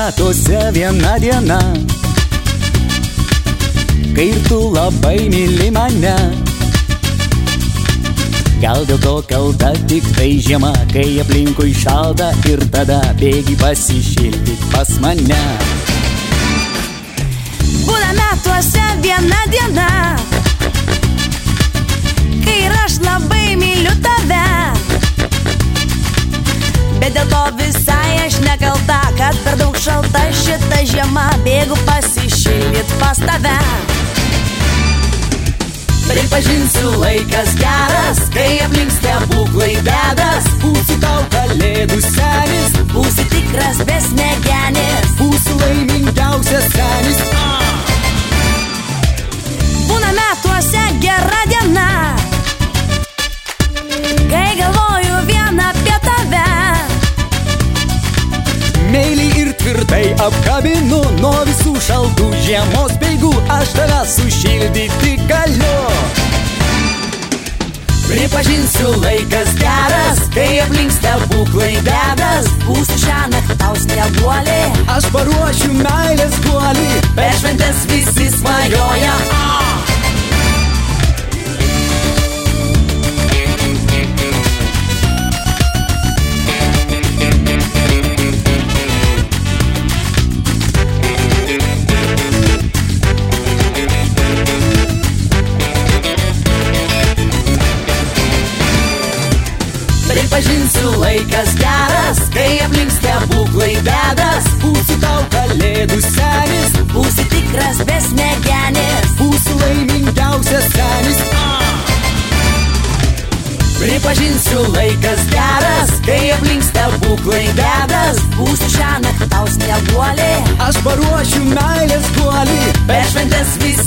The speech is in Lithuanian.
metuose viena diena, kai ir tu labai myli mane. Gal dėl to kalta tik tai žiema, kai aplinkui šalta ir tada bėgi pasišildyt pas mane. Būna metuose viena diena, kai ir aš labai myliu tave, bet dėl to visai aš nekalta, kad per daug šalta šita žiema, bėgu pasišildyt pas tave. Pripažinsiu, laikas geras, kai aplink stebuklai dedas. Būsiu tau kalėdų senis, būsi tikras besmegenis, būsiu laimingiausias senis. Būna metuose gera diena, kai galvoju vien apie tave. Meiliai ir tvirtai apkabinu, nuo visų šaltų žiemos speigų aš tave sušildyti galiu. Pripažinsiu, laikas geras, kai aplink stebuklai dedas. Būsiu šiąnakt tau snieguolė, aš paruošiu meilės guolį, per šventes visi svajoja. Pripažinsiu, laikas geras, kai aplink stebuklai dedas. Būsiu tau kalėdų senis, būsi tikras besmegenis, būsiu laimingiausias senis. Pripažinsiu, laikas geras, kai aplink stebuklai dedas. Būsiu šiąnakt tau snieguolė, aš paruošiu meilės guolį, per šventes visi